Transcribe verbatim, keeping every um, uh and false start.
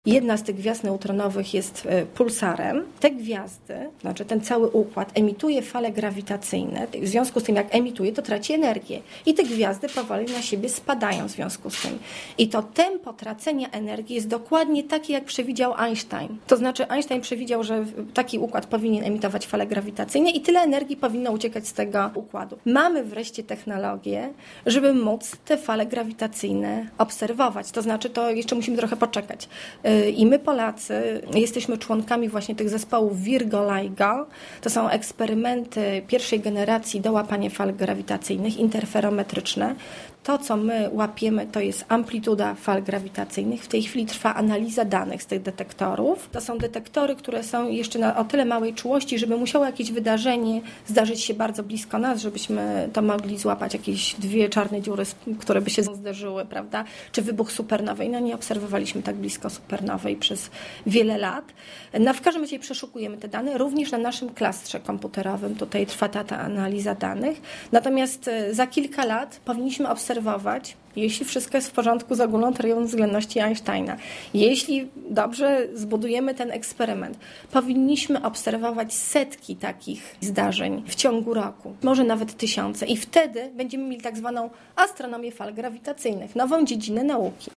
Jedna z tych gwiazd neutronowych jest pulsarem. Te gwiazdy, znaczy ten cały układ, emituje fale grawitacyjne. W związku z tym, jak emituje, to traci energię. I te gwiazdy powoli na siebie spadają w związku z tym. I to tempo tracenia energii jest dokładnie takie, jak przewidział Einstein. To znaczy Einstein przewidział, że taki układ powinien emitować fale grawitacyjne i tyle energii powinno uciekać z tego układu. Mamy wreszcie technologię, żeby móc te fale grawitacyjne obserwować. To znaczy, to jeszcze musimy trochę poczekać. I my Polacy jesteśmy członkami właśnie tych zespołów Virgo-LIGO. To są eksperymenty pierwszej generacji do łapania fal grawitacyjnych, interferometryczne. To, co my łapiemy, to jest amplituda fal grawitacyjnych. W tej chwili trwa analiza danych z tych detektorów. To są detektory, które są jeszcze na o tyle małej czułości, żeby musiało jakieś wydarzenie zdarzyć się bardzo blisko nas, żebyśmy to mogli złapać jakieś dwie czarne dziury, które by się zderzyły, prawda? Czy wybuch supernowej. No nie obserwowaliśmy tak blisko supernowej przez wiele lat. No, w każdym razie przeszukujemy te dane, również na naszym klastrze komputerowym. Tutaj trwa ta, ta analiza danych. Natomiast za kilka lat powinniśmy obserwować, obserwować, jeśli wszystko jest w porządku z ogólną teorią względności Einsteina. Jeśli dobrze zbudujemy ten eksperyment, powinniśmy obserwować setki takich zdarzeń w ciągu roku, może nawet tysiące. I wtedy będziemy mieli tak zwaną astronomię fal grawitacyjnych, nową dziedzinę nauki.